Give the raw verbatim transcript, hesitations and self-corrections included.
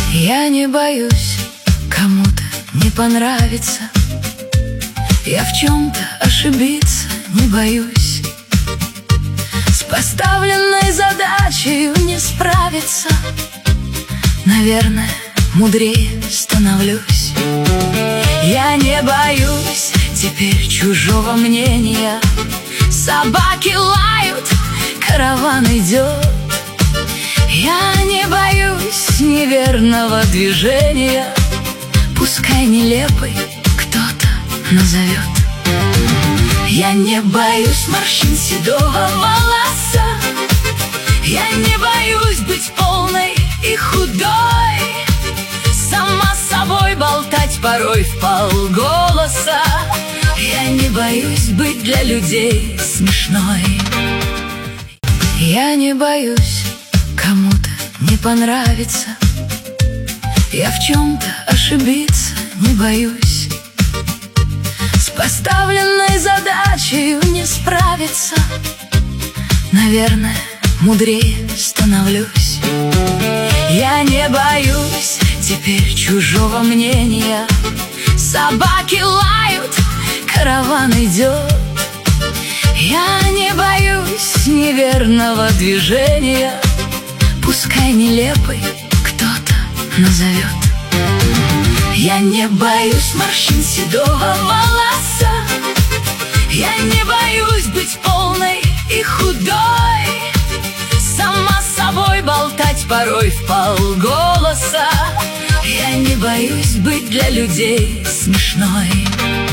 Я не боюсь кому-то не понравится, я в чем-то ошибиться не боюсь. С поставленной задачей не справиться, наверное, мудрее становлюсь. Я не боюсь теперь чужого мнения. Собаки лают, караван идет. Я не боюсь неверного движения, пускай нелепый кто-то назовет. Я не боюсь морщин седого волоса, я не боюсь быть полной и худой, сама с собой болтать порой вполголоса. Я не боюсь быть для людей смешной. Я не боюсь кому-то не понравится, я в чем-то ошибиться не боюсь. С поставленной задачей не справиться, наверное, мудрее становлюсь. Я не боюсь теперь чужого мнения. Собаки лают, караван идет. Я не боюсь неверного движения, пускай нелепый кто-то назовет. Я не боюсь морщин седого волоса, я не боюсь быть полной и худой, сама с собой болтать порой вполголоса. Я не боюсь быть для людей смешной.